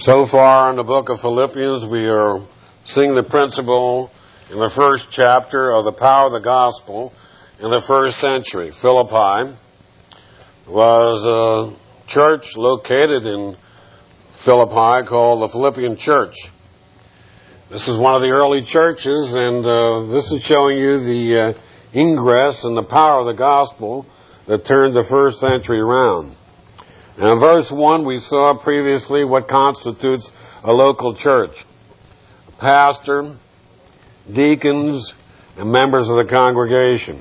So far in the book of Philippians, we are seeing the principle in the first chapter of the power of the gospel in the first century. Philippi was a church located in Philippi called the Philippian Church. This is one of the early churches, and this is showing you the ingress and the power of the gospel that turned the first century around. Now, in verse 1, we saw previously what constitutes a local church. A pastor, deacons, and members of the congregation.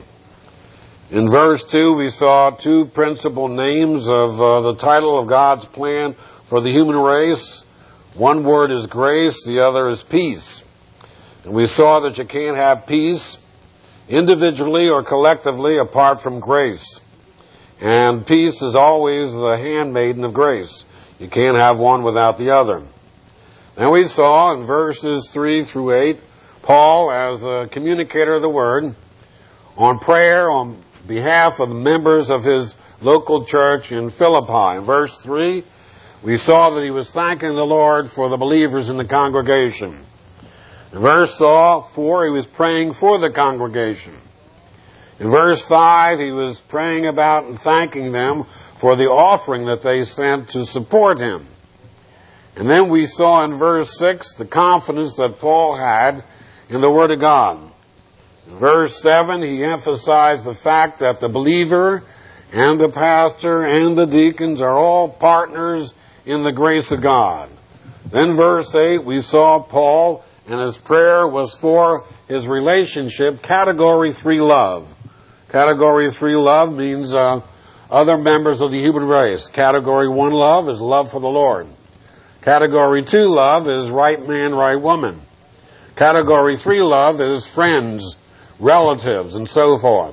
In verse 2, we saw two principal names of the title of God's plan for the human race. One word is grace, the other is peace. And we saw that you can't have peace individually or collectively apart from grace. And peace is always the handmaiden of grace. You can't have one without the other. Then we saw in verses 3 through 8, Paul, as a communicator of the word, on prayer on behalf of the members of his local church in Philippi. In verse 3, we saw that he was thanking the Lord for the believers in the congregation. In verse 4, he was praying for the congregation. In verse 5, he was praying about and thanking them for the offering that they sent to support him. And then we saw in verse 6 the confidence that Paul had in the Word of God. In verse 7, he emphasized the fact that the believer and the pastor and the deacons are all partners in the grace of God. Then verse 8, we saw Paul, and his prayer was for his relationship, Category 3 love. Category 3 love means other members of the human race. Category 1 love is love for the Lord. Category 2 love is right man, right woman. Category 3 love is friends, relatives, and so forth.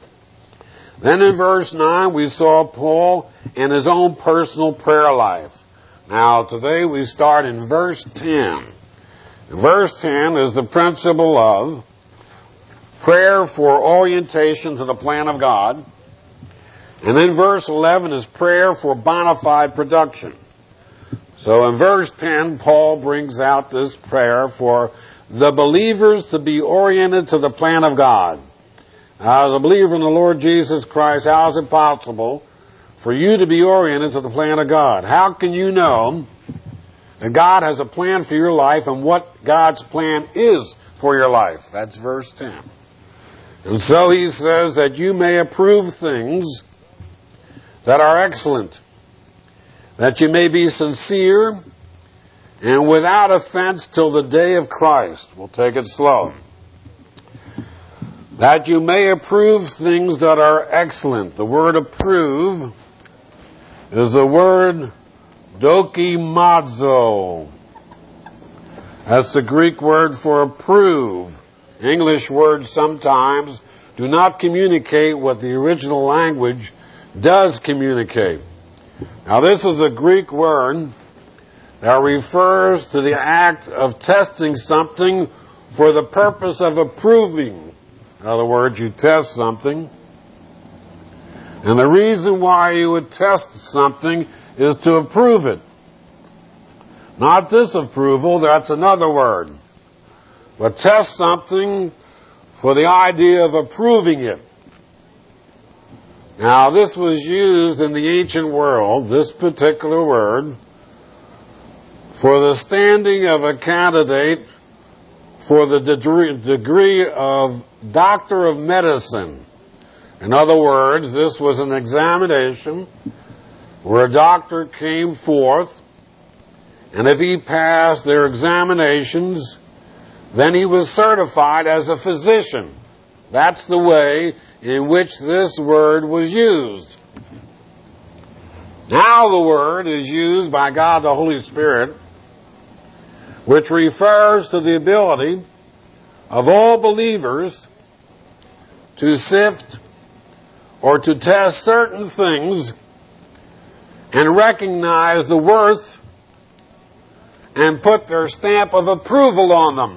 Then in verse 9 we saw Paul and his own personal prayer life. Now today we start in verse 10. Verse 10 is the principle of prayer for orientation to the plan of God. And then verse 11 is prayer for bona fide production. So in verse 10, Paul brings out this prayer for the believers to be oriented to the plan of God. Now, as a believer in the Lord Jesus Christ, how is it possible for you to be oriented to the plan of God? How can you know that God has a plan for your life and what God's plan is for your life? That's verse 10. And so he says that you may approve things that are excellent, that you may be sincere and without offense till the day of Christ. We'll take it slow. That you may approve things that are excellent. The word approve is the word dokimazo. That's the Greek word for approve. English words sometimes do not communicate what the original language does communicate. Now this is a Greek word that refers to the act of testing something for the purpose of approving. In other words, you test something, and the reason why you would test something is to approve it. Not disapproval, that's another word. But test something for the idea of approving it. Now, this was used in the ancient world, this particular word, for the standing of a candidate for the degree of Doctor of Medicine. In other words, this was an examination where a doctor came forth, and if he passed their examinations, then he was certified as a physician. That's the way in which this word was used. Now the word is used by God the Holy Spirit, which refers to the ability of all believers to sift or to test certain things and recognize the worth and put their stamp of approval on them.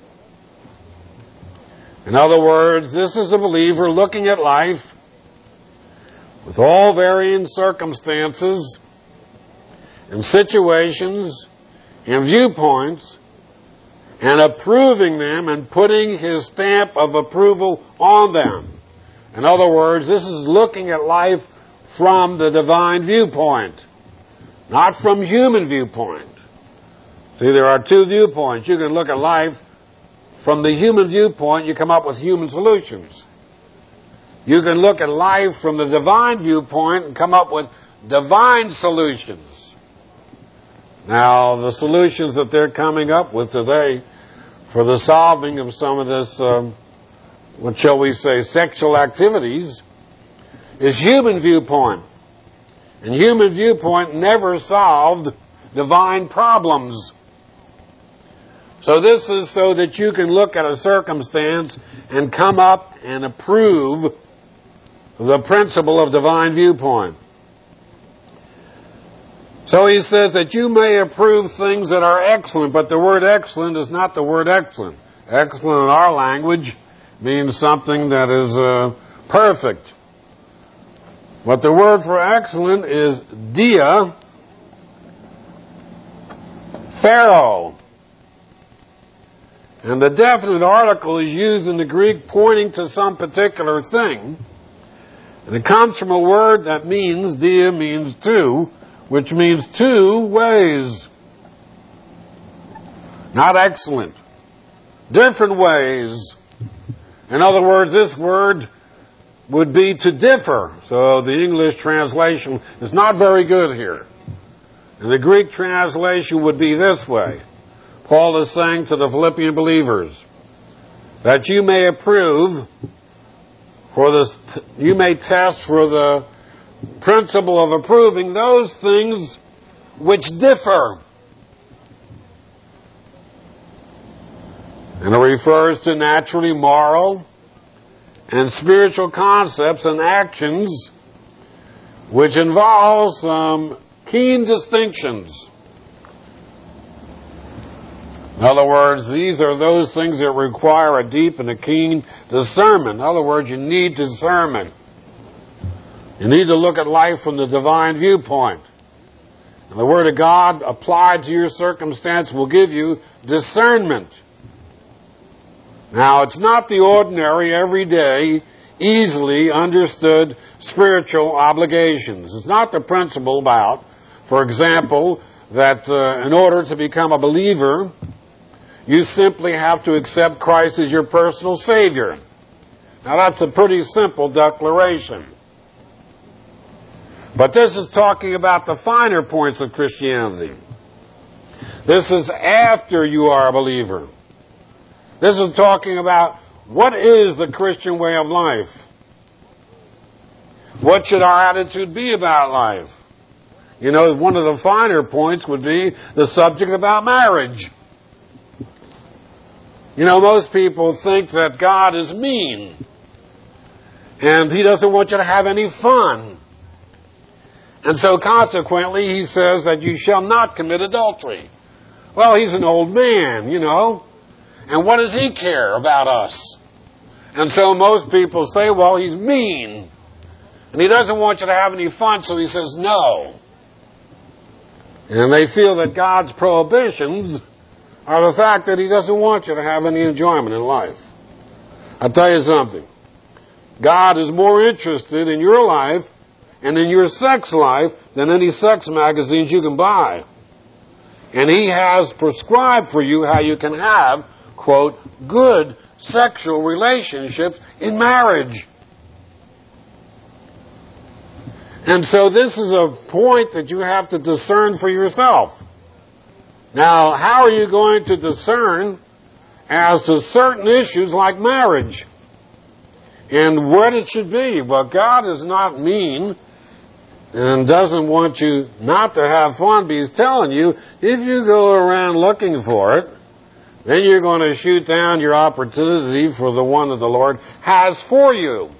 In other words, this is a believer looking at life with all varying circumstances and situations and viewpoints and approving them and putting his stamp of approval on them. In other words, this is looking at life from the divine viewpoint, not from human viewpoint. See, there are two viewpoints. You can look at life from the human viewpoint, you come up with human solutions. You can look at life from the divine viewpoint and come up with divine solutions. Now, the solutions that they're coming up with today for the solving of some of this, what shall we say, sexual activities, is human viewpoint. And human viewpoint never solved divine problems. So this is so that you can look at a circumstance and come up and approve the principle of divine viewpoint. So he says that you may approve things that are excellent, but the word excellent is not the word excellent. Excellent in our language means something that is perfect. But the word for excellent is dia pharaoh. And the definite article is used in the Greek pointing to some particular thing. And it comes from a word that means, dia means two, which means two ways. Not excellent. Different ways. In other words, this word would be to differ. So the English translation is not very good here. And the Greek translation would be this way. Paul is saying to the Philippian believers that you may approve for this, you may test for the principle of approving those things which differ. And it refers to naturally moral and spiritual concepts and actions which involve some keen distinctions. In other words, these are those things that require a deep and a keen discernment. In other words, you need discernment. You need to look at life from the divine viewpoint. And the Word of God applied to your circumstance will give you discernment. Now, it's not the ordinary, everyday, easily understood spiritual obligations. It's not the principle about, for example, that in order to become a believer, you simply have to accept Christ as your personal Savior. Now, that's a pretty simple declaration. But this is talking about the finer points of Christianity. This is after you are a believer. This is talking about what is the Christian way of life. What should our attitude be about life? You know, one of the finer points would be the subject about marriage. You know, most people think that God is mean. And He doesn't want you to have any fun. And so consequently, He says that you shall not commit adultery. Well, He's an old man, you know. And what does He care about us? And so most people say, well, He's mean. And He doesn't want you to have any fun, so He says no. And they feel that God's prohibitions are the fact that He doesn't want you to have any enjoyment in life. I'll tell you something. God is more interested in your life and in your sex life than any sex magazines you can buy. And He has prescribed for you how you can have, quote, good sexual relationships in marriage. And so this is a point that you have to discern for yourself. Now, how are you going to discern as to certain issues like marriage and what it should be? Well, God is not mean and doesn't want you not to have fun, but He's telling you, if you go around looking for it, then you're going to shoot down your opportunity for the one that the Lord has for you.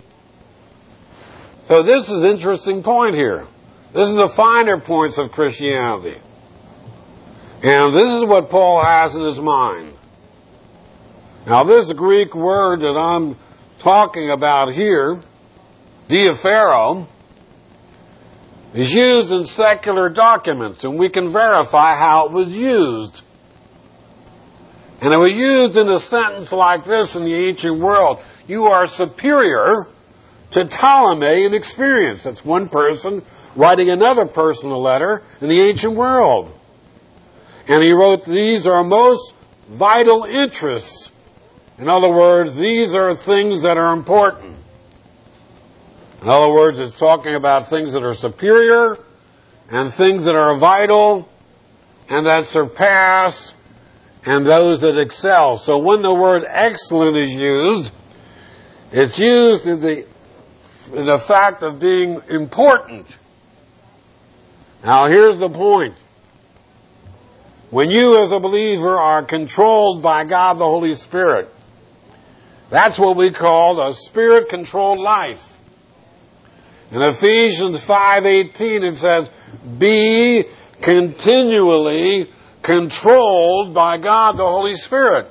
So this is an interesting point here. This is the finer points of Christianity. And this is what Paul has in his mind. Now, this Greek word that I'm talking about here, diaphero, is used in secular documents, and we can verify how it was used. And it was used in a sentence like this in the ancient world: you are superior to Ptolemy in experience. That's one person writing another person a letter in the ancient world. And he wrote, these are most vital interests. In other words, these are things that are important. In other words, it's talking about things that are superior and things that are vital and that surpass and those that excel. So when the word excellent is used, it's used in the fact of being important. Now here's the point. When you as a believer are controlled by God the Holy Spirit, that's what we call a Spirit-controlled life. In Ephesians 5:18 it says, be continually controlled by God the Holy Spirit.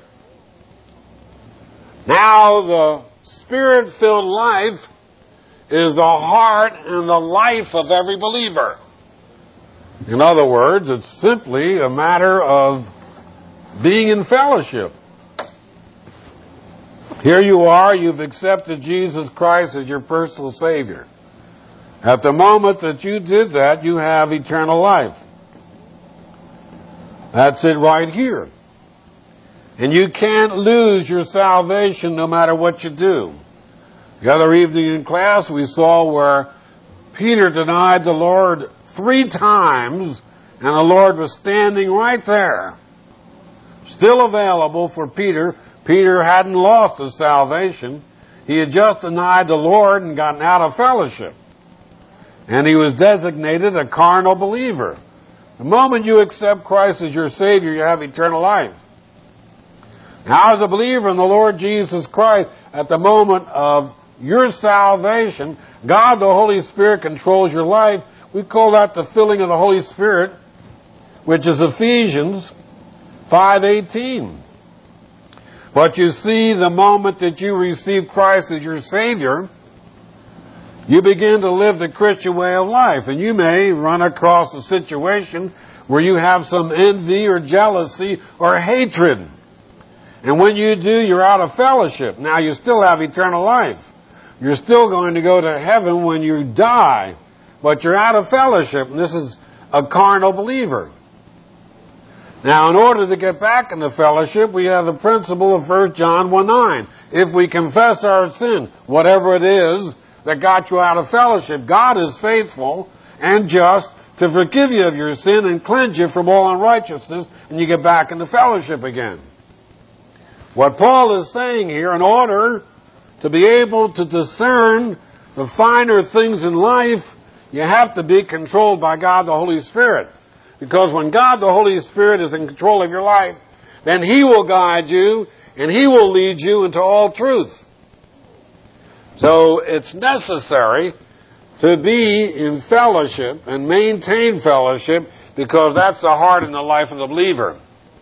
Now the Spirit-filled life is the heart and the life of every believer. In other words, it's simply a matter of being in fellowship. Here you are, you've accepted Jesus Christ as your personal Savior. At the moment that you did that, you have eternal life. That's it right here. And you can't lose your salvation no matter what you do. The other evening in class we saw where Peter denied the Lord 3 times, and the Lord was standing right there, still available for Peter. Peter hadn't lost his salvation. He had just denied the Lord and gotten out of fellowship. And he was designated a carnal believer. The moment you accept Christ as your Savior, you have eternal life. Now, as a believer in the Lord Jesus Christ, at the moment of your salvation, God the Holy Spirit controls your life. We call that the filling of the Holy Spirit, which is Ephesians 5:18. But you see, the moment that you receive Christ as your Savior, you begin to live the Christian way of life. And you may run across a situation where you have some envy or jealousy or hatred. And when you do, you're out of fellowship. Now, you still have eternal life. You're still going to go to heaven when you die. But you're out of fellowship, and this is a carnal believer. Now, in order to get back into fellowship, we have the principle of 1 John 1:9. If we confess our sin, whatever it is that got you out of fellowship, God is faithful and just to forgive you of your sin and cleanse you from all unrighteousness, and you get back into fellowship again. What Paul is saying here, in order to be able to discern the finer things in life, you have to be controlled by God the Holy Spirit. Because when God the Holy Spirit is in control of your life, then He will guide you and He will lead you into all truth. So it's necessary to be in fellowship and maintain fellowship, because that's the heart and the life of the believer.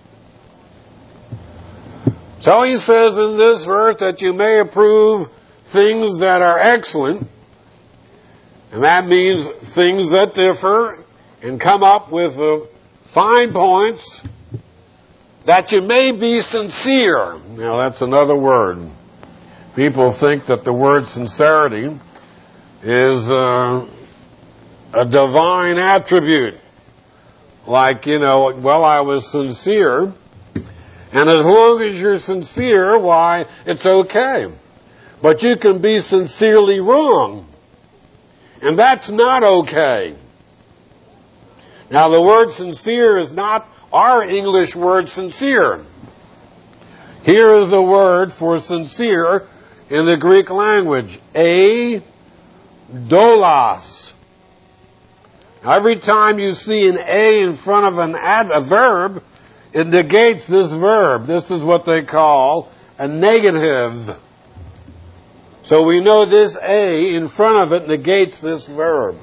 So he says in this verse that you may approve things that are excellent. And that means things that differ, and come up with fine points, that you may be sincere. Now that's another word. People think that the word sincerity is a divine attribute. Like, I was sincere. And as long as you're sincere, why, it's okay. But you can be sincerely wrong. And that's not okay. Now, the word sincere is not our English word sincere. Here is the word for sincere in the Greek language, doulos. Now, every time you see an A in front of a verb, it negates this verb. This is what they call a negative. So we know this A in front of it negates this verb.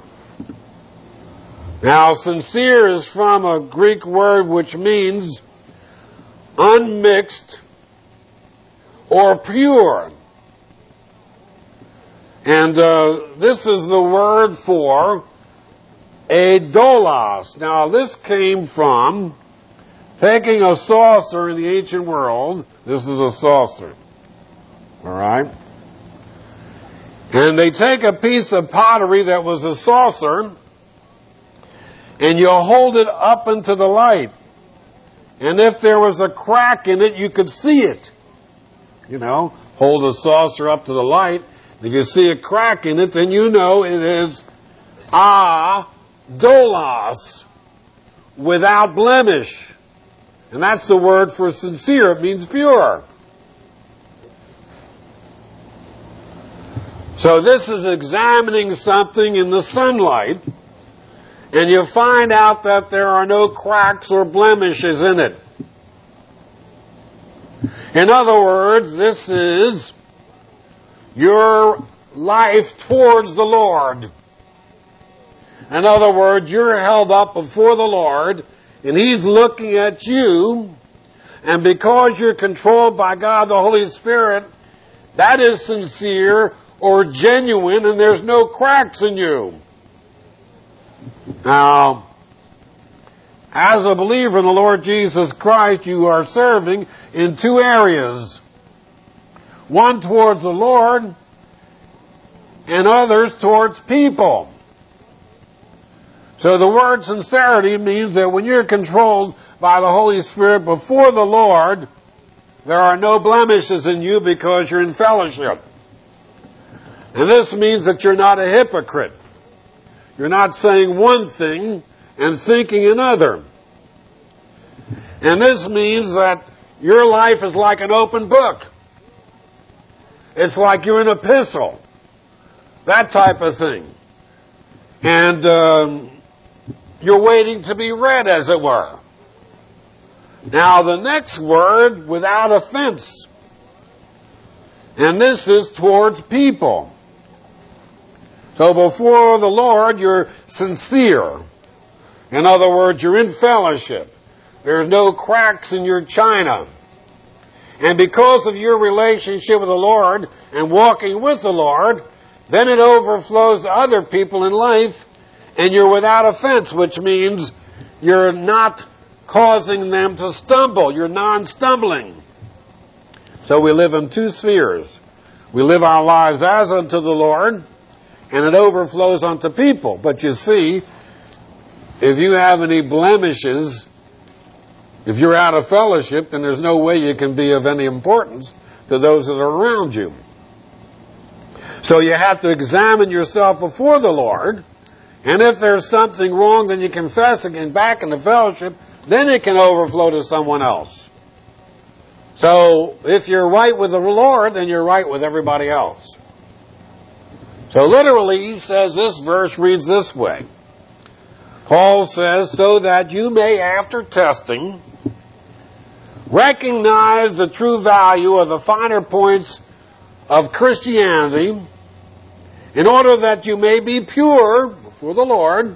Now, sincere is from a Greek word which means unmixed or pure. And this is the word for a doulos. Now, this came from taking a saucer in the ancient world. This is a saucer. All right? And they take a piece of pottery that was a saucer, and you hold it up into the light. And if there was a crack in it, you could see it. You know, hold a saucer up to the light. If you see a crack in it, then you know it is doulos, without blemish. And that's the word for sincere. It means pure. So this is examining something in the sunlight, and you find out that there are no cracks or blemishes in it. In other words, this is your life towards the Lord. In other words, you're held up before the Lord, and He's looking at you, and because you're controlled by God the Holy Spirit, that is sincere or genuine, and there's no cracks in you. Now, as a believer in the Lord Jesus Christ, you are serving in two areas. One towards the Lord, and others towards people. So the word sincerity means that when you're controlled by the Holy Spirit before the Lord, there are no blemishes in you because you're in fellowship. And this means that you're not a hypocrite. You're not saying one thing and thinking another. And this means that your life is like an open book. It's like you're an epistle. That type of thing. And you're waiting to be read, as it were. Now, the next word, without offense. And this is towards people. So before the Lord, you're sincere. In other words, you're in fellowship. There's no cracks in your china. And because of your relationship with the Lord and walking with the Lord, then it overflows to other people in life, and you're without offense, which means you're not causing them to stumble. You're non-stumbling. So we live in two spheres. We live our lives as unto the Lord, and it overflows onto people. But you see, if you have any blemishes, if you're out of fellowship, then there's no way you can be of any importance to those that are around you. So you have to examine yourself before the Lord, and if there's something wrong, then you confess it and back in the fellowship, then it can overflow to someone else. So if you're right with the Lord, then you're right with everybody else. So literally, he says this verse reads this way. Paul says, so that you may, after testing, recognize the true value of the finer points of Christianity, in order that you may be pure before the Lord,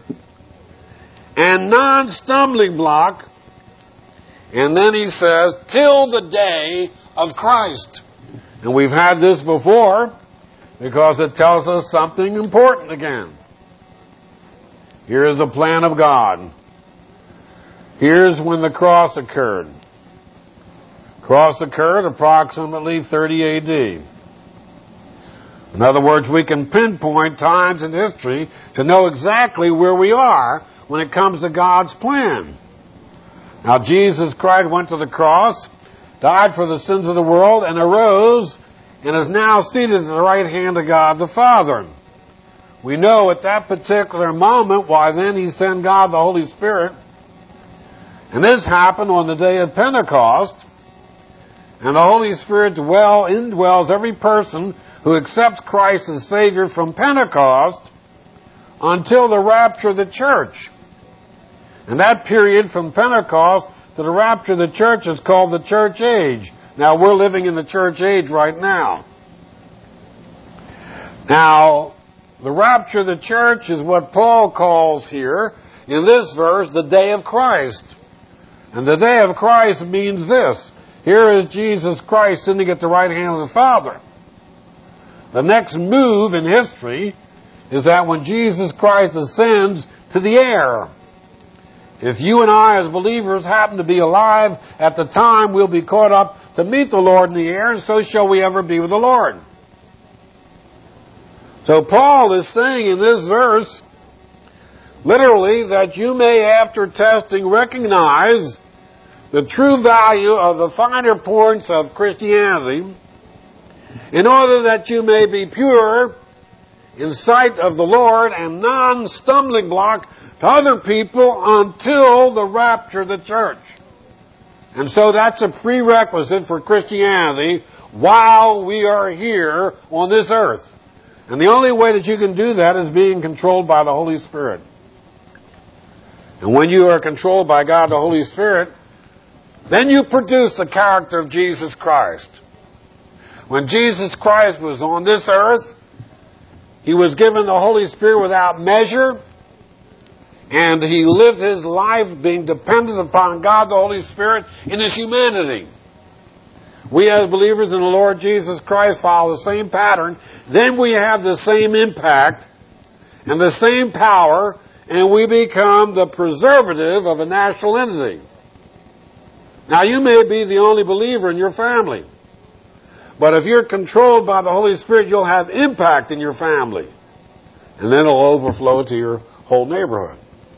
and non-stumbling block, and then he says, till the day of Christ. And we've had this before, because it tells us something important again. Here's the plan of God. Here's when the cross occurred. Cross occurred approximately 30 A.D. In other words, we can pinpoint times in history to know exactly where we are when it comes to God's plan. Now, Jesus Christ went to the cross, died for the sins of the world, and arose, and is now seated at the right hand of God the Father. We know at that particular moment why then he sent God the Holy Spirit. And this happened on the day of Pentecost. And the Holy Spirit indwells every person who accepts Christ as Savior from Pentecost until the rapture of the church. And that period from Pentecost to the rapture of the church is called the church age. Now, we're living in the church age right now. Now, the rapture of the church is what Paul calls here, in this verse, the day of Christ. And the day of Christ means this. Here is Jesus Christ sitting at the right hand of the Father. The next move in history is that when Jesus Christ ascends to the air. If you and I as believers happen to be alive at the time, we'll be caught up to meet the Lord in the air, and so shall we ever be with the Lord. So Paul is saying in this verse, literally, that you may, after testing, recognize the true value of the finer points of Christianity, in order that you may be pure in sight of the Lord and non-stumbling block to other people until the rapture of the church. And so that's a prerequisite for Christianity while we are here on this earth. And the only way that you can do that is being controlled by the Holy Spirit. And when you are controlled by God the Holy Spirit, then you produce the character of Jesus Christ. When Jesus Christ was on this earth, He was given the Holy Spirit without measure, and He lived His life being dependent upon God the Holy Spirit in His humanity. We as believers in the Lord Jesus Christ follow the same pattern. Then we have the same impact and the same power, and we become the preservative of a national entity. Now, you may be the only believer in your family, but if you're controlled by the Holy Spirit, you'll have impact in your family, and then it'll overflow to your whole neighborhood.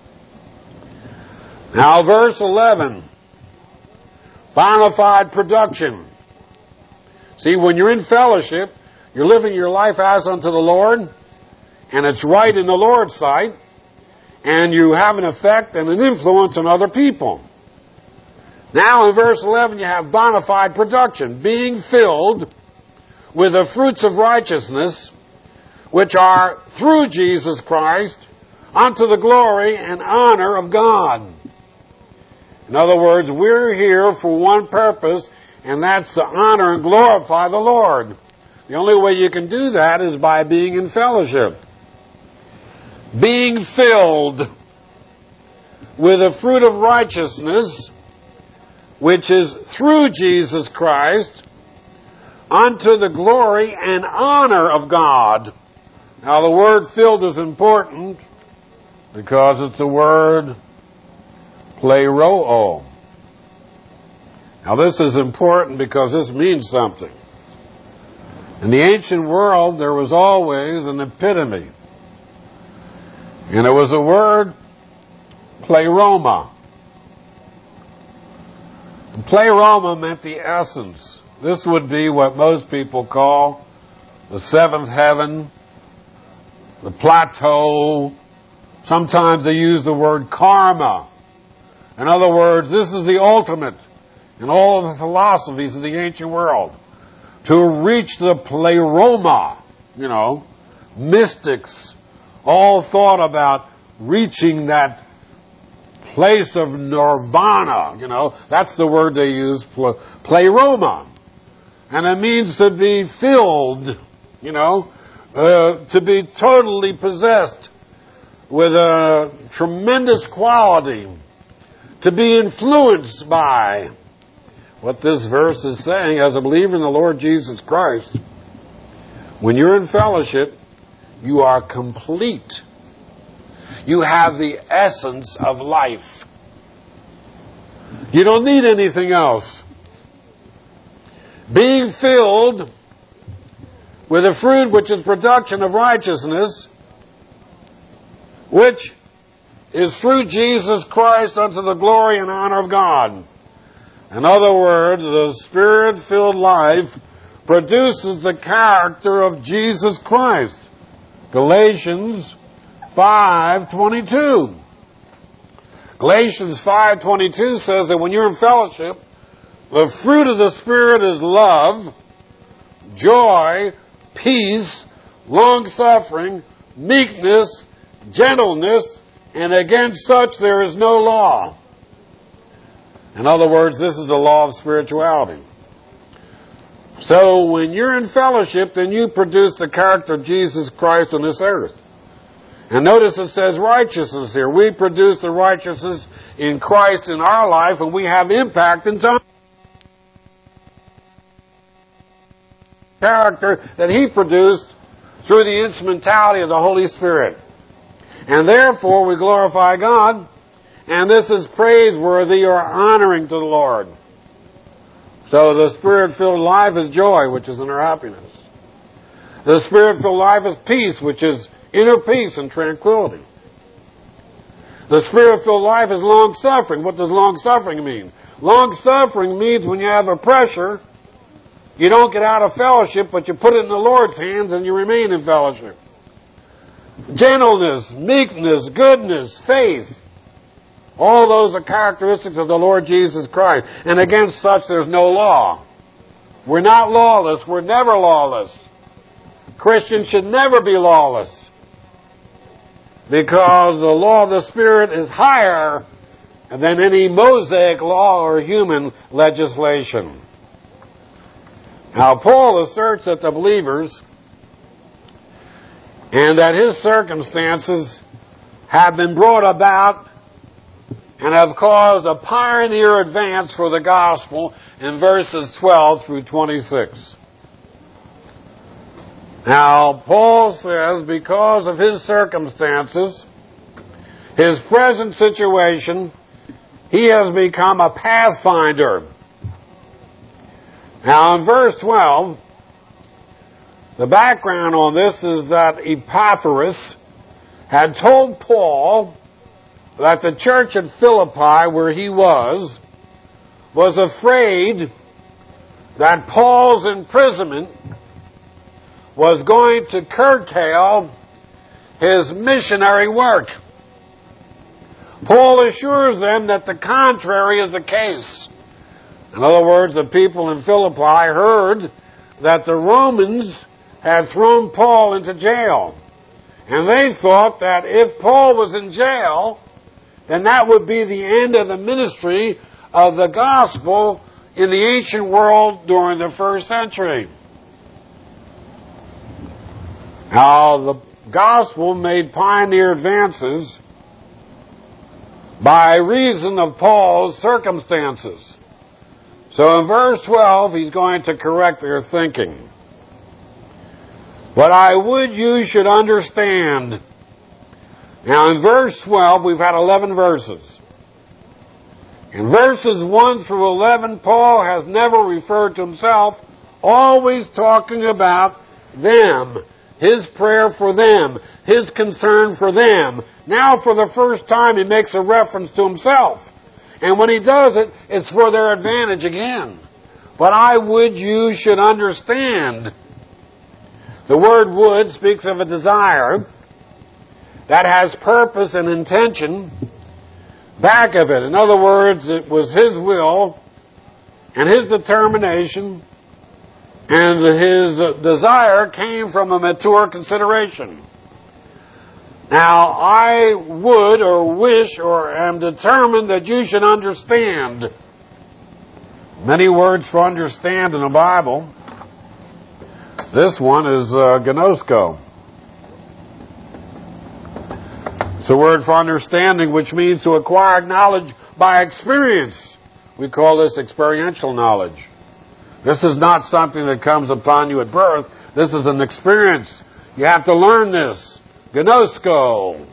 Now, verse 11, bona fide production. See, when you're in fellowship, you're living your life as unto the Lord, and it's right in the Lord's sight, and you have an effect and an influence on other people. Now in verse 11 you have bona fide production, being filled with the fruits of righteousness, which are through Jesus Christ, unto the glory and honor of God. In other words, we're here for one purpose, and that's to honor and glorify the Lord. The only way you can do that is by being in fellowship. Being filled with the fruit of righteousness, which is through Jesus Christ, unto the glory and honor of God. Now the word filled is important because it's the word pleroo. Now this is important because this means something. In the ancient world there was always an epitome. And it was the word pleroma. And pleroma meant the essence. This would be what most people call the seventh heaven, the plateau. Sometimes they use the word karma. In other words, this is the ultimate in all of the philosophies of the ancient world. To reach the pleroma, mystics all thought about reaching that place of nirvana. That's the word they use, pleroma. And it means to be filled, to be totally possessed with a tremendous quality, to be influenced by. What this verse is saying, as a believer in the Lord Jesus Christ, when you're in fellowship, you are complete. You have the essence of life. You don't need anything else. Being filled with the fruit which is production of righteousness, which is through Jesus Christ unto the glory and honor of God. In other words, the Spirit-filled life produces the character of Jesus Christ. Galatians 5:22. Galatians 5:22 says that when you're in fellowship, the fruit of the Spirit is love, joy, peace, long-suffering, meekness, gentleness, and against such there is no law. In other words, this is the law of spirituality. So when you're in fellowship, then you produce the character of Jesus Christ on this earth. And notice it says righteousness here. We produce the righteousness in Christ in our life, and we have impact in some character that He produced through the instrumentality of the Holy Spirit. And therefore we glorify God, and this is praiseworthy or honoring to the Lord. So the Spirit-filled life is joy, which is inner happiness. The Spirit-filled life is peace, which is inner peace and tranquility. The Spirit-filled life is long-suffering. What does long-suffering mean? Long-suffering means when you have a pressure, you don't get out of fellowship, but you put it in the Lord's hands and you remain in fellowship. Gentleness, meekness, goodness, faith. All those are characteristics of the Lord Jesus Christ. And against such there's no law. We're not lawless. We're never lawless. Christians should never be lawless. Because the law of the Spirit is higher than any Mosaic law or human legislation. Now, Paul asserts that the believers and that his circumstances have been brought about and have caused a pioneer advance for the gospel in verses 12 through 26. Now, Paul says because of his circumstances, his present situation, he has become a pathfinder. Now, in verse 12, the background on this is that Epaphras had told Paul that the church at Philippi, where he was afraid that Paul's imprisonment was going to curtail his missionary work. Paul assures them that the contrary is the case. In other words, the people in Philippi heard that the Romans had thrown Paul into jail. And they thought that if Paul was in jail, then that would be the end of the ministry of the gospel in the ancient world during the first century. Now, the gospel made pioneer advances by reason of Paul's circumstances. So in verse 12, he's going to correct their thinking. But I would you should understand. Now in verse 12, we've had 11 verses. In verses 1 through 11, Paul has never referred to himself, always talking about them, his prayer for them, his concern for them. Now for the first time he makes a reference to himself. And when he does it, it's for their advantage again. But I would you should understand. The word would speaks of a desire that has purpose and intention back of it. In other words, it was his will and his determination, and his desire came from a mature consideration. Now, I would or wish or am determined that you should understand. Many words for understand in the Bible. This one is gnosko. It's a word for understanding, which means to acquire knowledge by experience. We call this experiential knowledge. This is not something that comes upon you at birth. This is an experience. You have to learn this. Gnosko.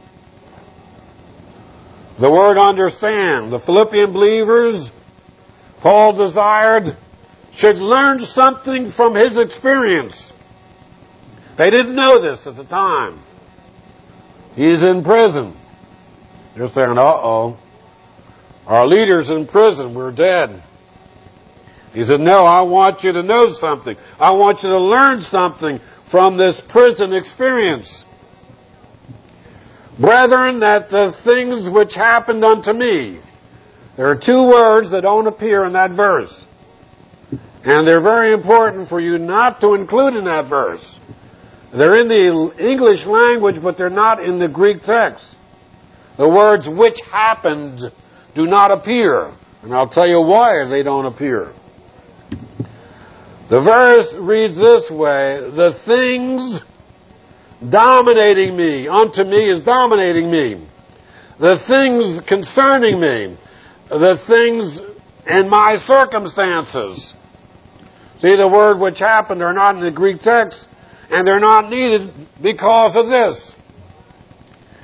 The word understand. The Philippian believers, Paul desired, should learn something from his experience. They didn't know this at the time. He's in prison. They're saying, uh-oh. Our leader's in prison. We're dead. He said, no, I want you to know something. I want you to learn something from this prison experience. Brethren, that the things which happened unto me. There are two words that don't appear in that verse. And they're very important for you not to include in that verse. They're in the English language, but they're not in the Greek text. The words which happened do not appear. And I'll tell you why they don't appear. The verse reads this way: the things dominating me, unto me is dominating me. The things concerning me, the things in my circumstances. See, the word which happened are not in the Greek text, and they're not needed because of this.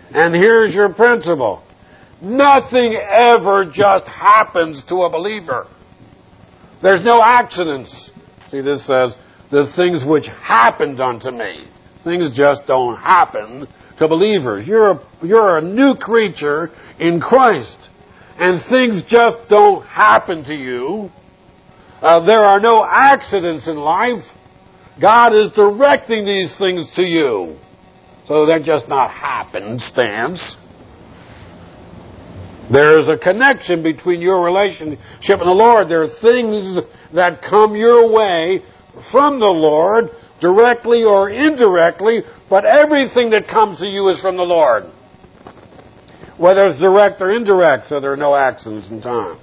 And here's your principle. Nothing ever just happens to a believer. There's no accidents. See, this says, the things which happened unto me. Things just don't happen to believers. You're a new creature in Christ. And things just don't happen to you. There are no accidents in life. God is directing these things to you. So they're just not happenstance. There's a connection between your relationship and the Lord. There are things that come your way from the Lord, directly or indirectly, but everything that comes to you is from the Lord. Whether it's direct or indirect, so there are no accidents in time.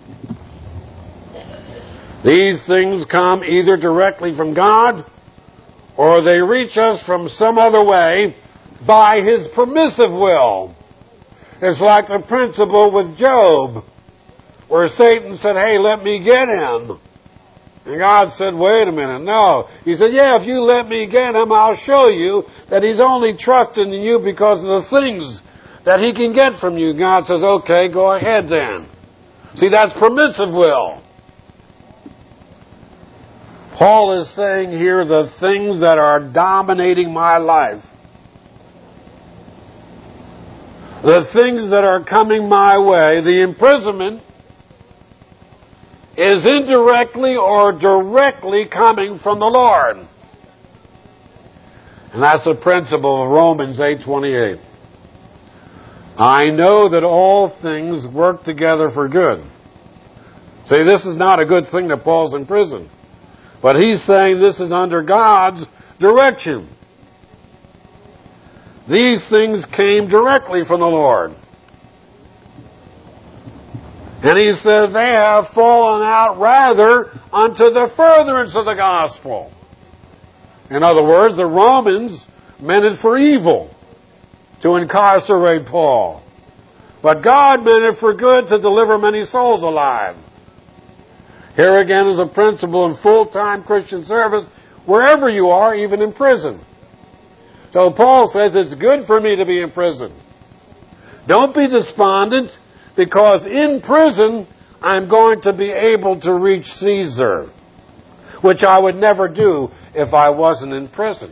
These things come either directly from God, or they reach us from some other way by His permissive will. It's like the principle with Job, where Satan said, hey, let me get him. And God said, wait a minute, no. He said, yeah, if you let me get him, I'll show you that he's only trusting in you because of the things that he can get from you. God says, okay, go ahead then. See, that's permissive will. Paul is saying here the things that are dominating my life, the things that are coming my way, the imprisonment is indirectly or directly coming from the Lord. And that's the principle of Romans 8:28. I know that all things work together for good. See, this is not a good thing that Paul's in prison. But he's saying this is under God's direction. These things came directly from the Lord. And he says they have fallen out rather unto the furtherance of the gospel. In other words, the Romans meant it for evil, to incarcerate Paul. But God meant it for good, to deliver many souls alive. Here again is a principle in full-time Christian service, wherever you are, even in prison. So Paul says it's good for me to be in prison. Don't be despondent, because in prison I'm going to be able to reach Caesar, which I would never do if I wasn't in prison.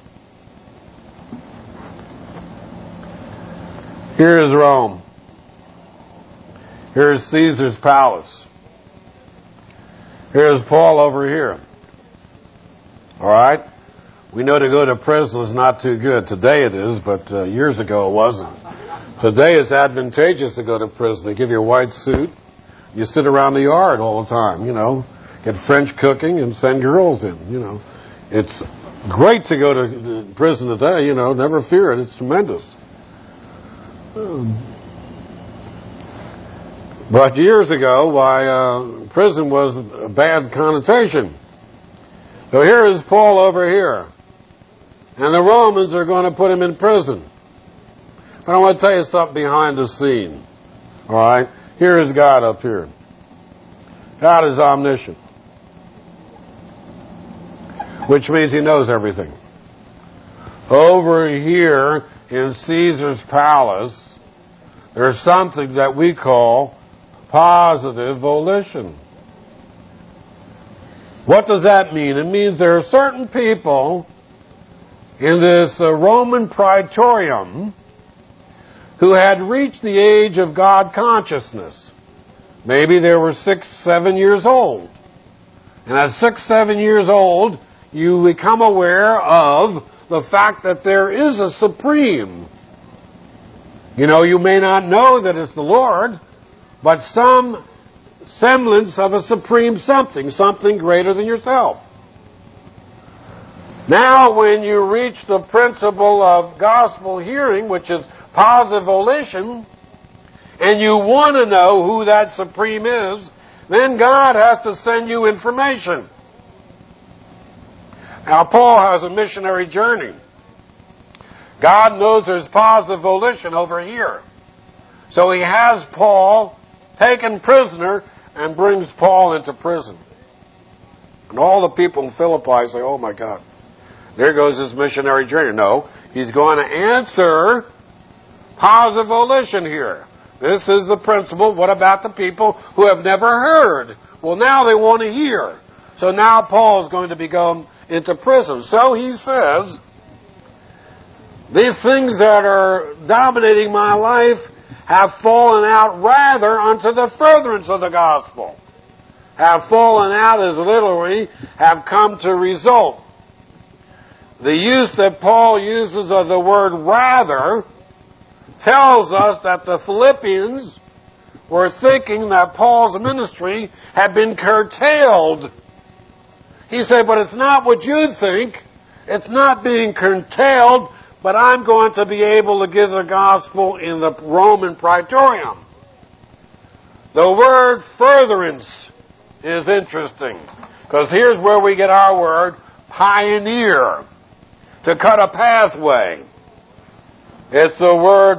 Here is Rome. Here's Caesar's palace. Here's Paul over here. All right? We know to go to prison is not too good. Today it is, but years ago it wasn't. Today it's advantageous to go to prison. They give you a white suit. You sit around the yard all the time, get French cooking and send girls in, It's great to go to prison today, never fear it. It's tremendous. But years ago, prison was a bad connotation. So here is Paul over here. And the Romans are going to put him in prison. But I want to tell you something behind the scene. All right? Here is God up here. God is omniscient, which means He knows everything. Over here in Caesar's palace, there's something that we call positive volition. What does that mean? It means there are certain people in this Roman praetorium who had reached the age of God consciousness. Maybe they were 6, 7 years old. And at 6, 7 years old, you become aware of the fact that there is a supreme. You may not know that it's the Lord, but some semblance of a supreme something greater than yourself. Now, when you reach the principle of gospel hearing, which is positive volition, and you want to know who that supreme is, then God has to send you information. Now, Paul has a missionary journey. God knows there's positive volition over here. So he has Paul taken prisoner and brings Paul into prison. And all the people in Philippi say, oh my God, there goes his missionary journey. No, he's going to answer Positive volition here. This is the principle. What about the people who have never heard? Well, now they want to hear. So now Paul is going to be going into prison. So he says, these things that are dominating my life have fallen out rather unto the furtherance of the gospel. Have fallen out as literally have come to result. The use that Paul uses of the word rather tells us that the Philippians were thinking that Paul's ministry had been curtailed. He said, but it's not what you think. It's not being curtailed, but I'm going to be able to give the gospel in the Roman Praetorium. The word furtherance is interesting, because here's where we get our word pioneer, to cut a pathway. It's the word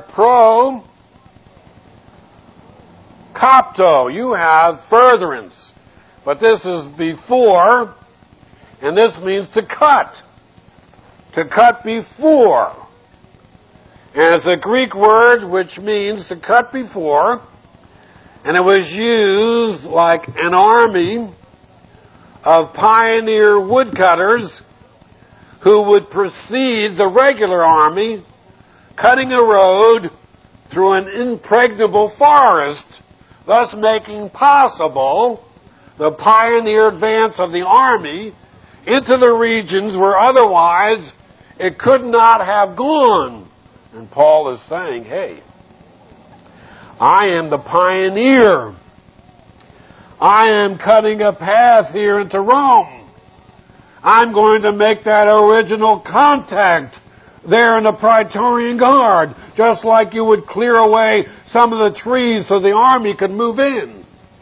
pro-copto. You have furtherance. But this is before, and this means to cut. To cut before. And it's a Greek word which means to cut before, and it was used like an army of pioneer woodcutters who would precede the regular army, cutting a road through an impregnable forest, thus making possible the pioneer advance of the army into the regions where otherwise it could not have gone. And Paul is saying, hey, I am the pioneer. I am cutting a path here into Rome. I'm going to make that original contact there in the Praetorian Guard, just like you would clear away some of the trees so the army could move in.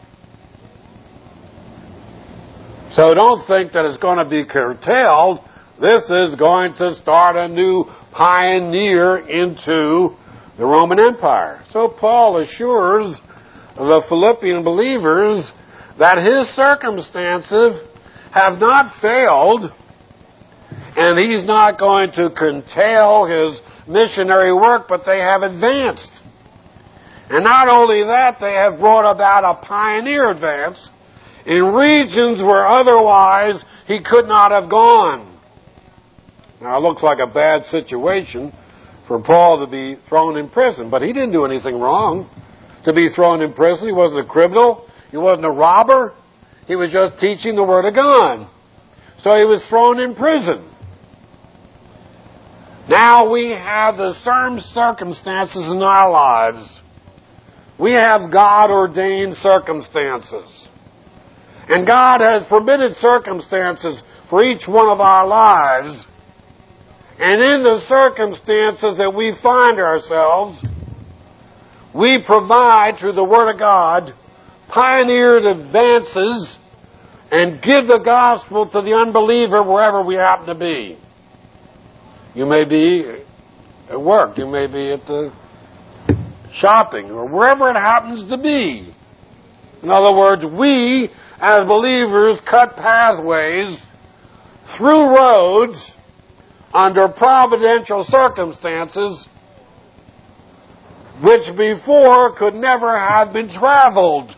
So don't think that it's going to be curtailed. This is going to start a new pioneer into the Roman Empire. So Paul assures the Philippian believers that his circumstances have not failed, and he's not going to curtail his missionary work, but they have advanced. And not only that, they have brought about a pioneer advance in regions where otherwise he could not have gone. Now, it looks like a bad situation for Paul to be thrown in prison, but he didn't do anything wrong to be thrown in prison. He wasn't a criminal. He wasn't a robber. He was just teaching the Word of God. So he was thrown in prison. Now we have the same circumstances in our lives. We have God-ordained circumstances. And God has permitted circumstances for each one of our lives. And in the circumstances that we find ourselves, we provide, through the Word of God, pioneered advances and give the gospel to the unbeliever wherever we happen to be. You may be at work, you may be at the shopping, or wherever it happens to be. In other words, we, as believers, cut pathways through roads under providential circumstances which before could never have been traveled.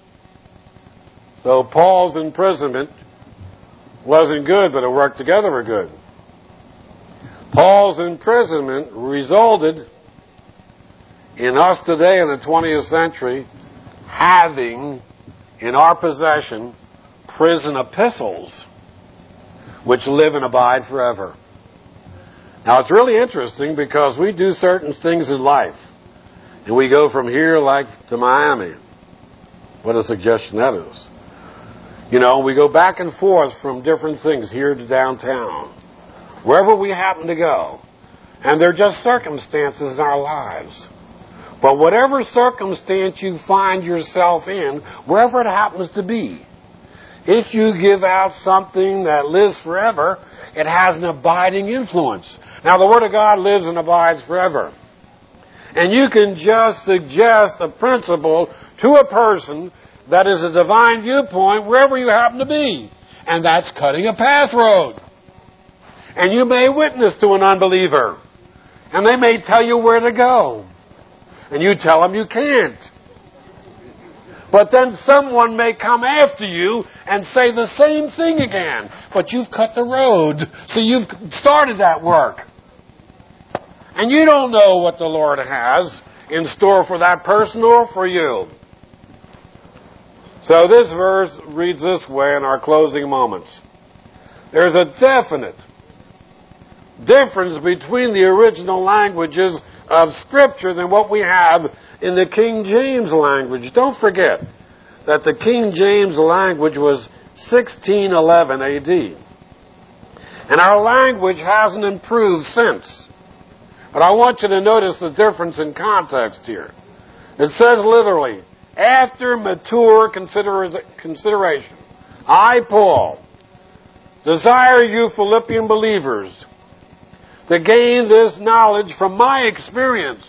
So Paul's imprisonment wasn't good, but it worked together for good. Paul's imprisonment resulted in us today in the 20th century having in our possession prison epistles which live and abide forever. Now it's really interesting because we do certain things in life and we go from here like to Miami. What a suggestion that is. You know, we go back and forth from different things here to downtown, wherever we happen to go. And they're just circumstances in our lives. But whatever circumstance you find yourself in, wherever it happens to be, if you give out something that lives forever, it has an abiding influence. Now, the Word of God lives and abides forever. And you can just suggest a principle to a person that is a divine viewpoint wherever you happen to be. And that's cutting a path road. And you may witness to an unbeliever. And they may tell you where to go. and you tell them you can't. But then someone may come after you and say the same thing again. But you've cut the road, so you've started that work. And you don't know what the Lord has in store for that person or for you. So this verse reads this way in our closing moments. There's a definite difference between the original languages of Scripture than what we have in the King James language. Don't forget that the King James language was 1611 A.D. And our language hasn't improved since. But I want you to notice the difference in context here. It says literally, after mature consideration, I, Paul, desire you Philippian believers to gain this knowledge from my experience,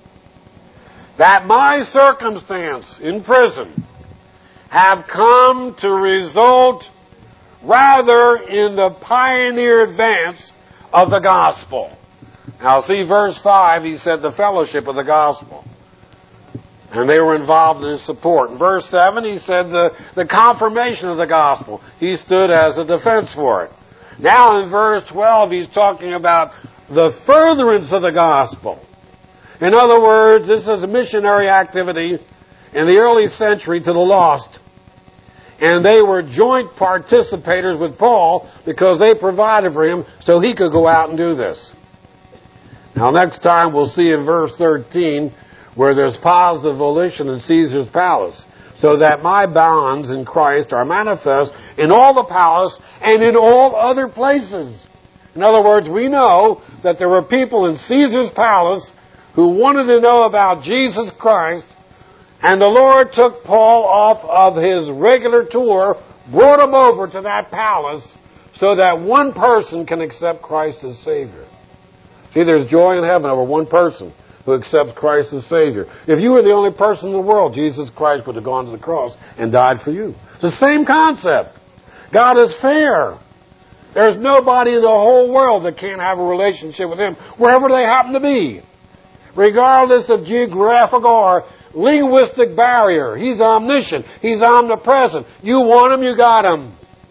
that my circumstance in prison have come to result rather in the pioneer advance of the gospel. Now see verse 5, he said the fellowship of the gospel. And they were involved in his support. In verse 7, he said the confirmation of the gospel. He stood as a defense for it. Now in verse 12, he's talking about the furtherance of the gospel. In other words, this is a missionary activity in the early century to the lost. And they were joint participators with Paul because they provided for him so he could go out and do this. Now next time we'll see in verse 13 where there's positive volition in Caesar's palace, so that my bonds in Christ are manifest in all the palace and in all other places. In other words, we know that there were people in Caesar's palace who wanted to know about Jesus Christ, and the Lord took Paul off of his regular tour, brought him over to that palace, so that one person can accept Christ as Savior. See, there's joy in heaven over one person who accepts Christ as Savior. If you were the only person in the world, Jesus Christ would have gone to the cross and died for you. It's the same concept. God is fair. There's nobody in the whole world that can't have a relationship with Him, wherever they happen to be, regardless of geographical or linguistic barrier. He's omniscient. He's omnipresent. You want Him, you got Him.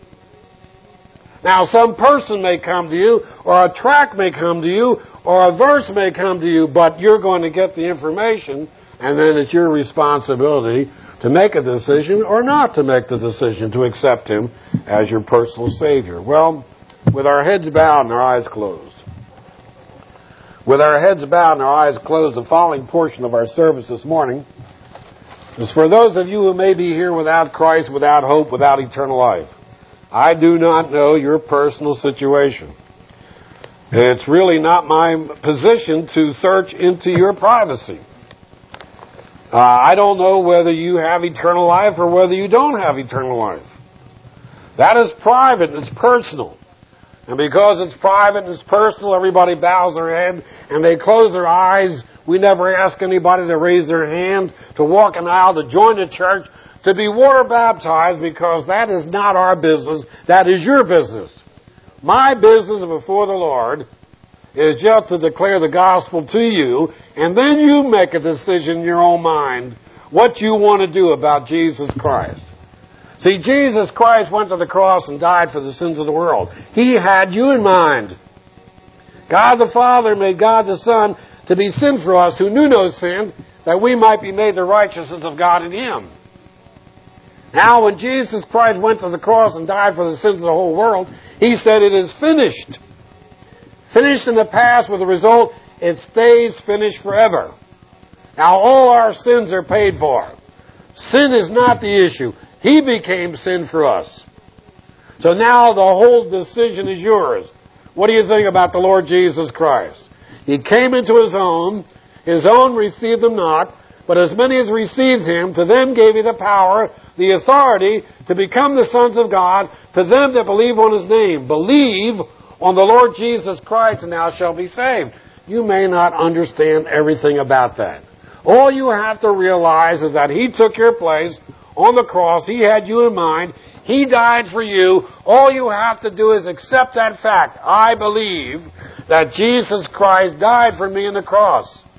Now, some person may come to you, or a tract may come to you, or a verse may come to you, but you're going to get the information, and then it's your responsibility to make a decision or not to make the decision to accept Him as your personal Savior. Well, with our heads bowed and our eyes closed. With our heads bowed and our eyes closed, the following portion of our service this morning is for those of you who may be here without Christ, without hope, without eternal life. I do not know your personal situation. It's really not my position to search into your privacy. I don't know whether you have eternal life or whether you don't have eternal life. That is private and it's personal. And because it's private and it's personal, everybody bows their head and they close their eyes. We never ask anybody to raise their hand, to walk an aisle, to join the church, to be water baptized, because that is not our business. That is your business. My business before the Lord is just to declare the gospel to you, and then you make a decision in your own mind what you want to do about Jesus Christ. See, Jesus Christ went to the cross and died for the sins of the world. He had you in mind. God the Father made God the Son to be sin for us who knew no sin, that we might be made the righteousness of God in Him. Now, when Jesus Christ went to the cross and died for the sins of the whole world, He said, "It is finished." Finished in the past with the result, it stays finished forever. Now, all our sins are paid for. Sin is not the issue. He became sin for us. So now the whole decision is yours. What do you think about the Lord Jesus Christ? He came into His own received Him not, but as many as received Him, to them gave He the power, the authority to become the sons of God, to them that believe on His name. Believe on the Lord Jesus Christ, and thou shalt be saved. You may not understand everything about that. All you have to realize is that He took your place on the cross. He had you in mind. He died for you. All you have to do is accept that fact. I believe that Jesus Christ died for me on the cross.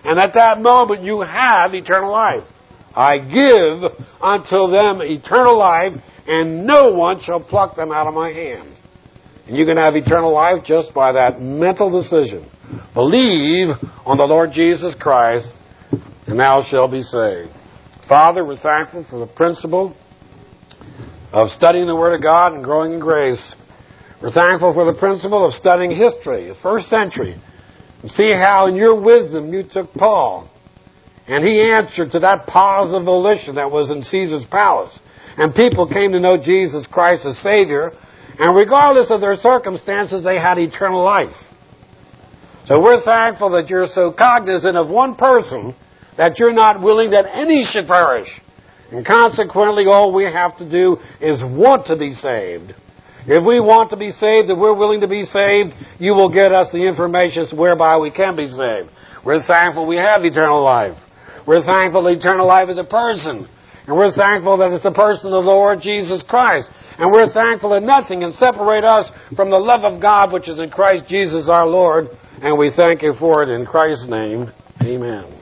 And at that moment you have eternal life. I give unto them eternal life, and no one shall pluck them out of my hand. And you can have eternal life just by that mental decision. Believe on the Lord Jesus Christ, and thou shalt be saved. Father, we're thankful for the principle of studying the Word of God and growing in grace. We're thankful for the principle of studying history, the first century, and see how in your wisdom you took Paul, and he answered to that positive volition that was in Caesar's palace. And people came to know Jesus Christ as Savior, and regardless of their circumstances, they had eternal life. So we're thankful that you're so cognizant of one person that you're not willing that any should perish. And consequently, all we have to do is want to be saved. If we want to be saved, if we're willing to be saved, you will get us the information whereby we can be saved. We're thankful we have eternal life. We're thankful that eternal life is a person. And we're thankful that it's the person of the Lord Jesus Christ. And we're thankful that nothing can separate us from the love of God which is in Christ Jesus our Lord. And we thank you for it in Christ's name. Amen.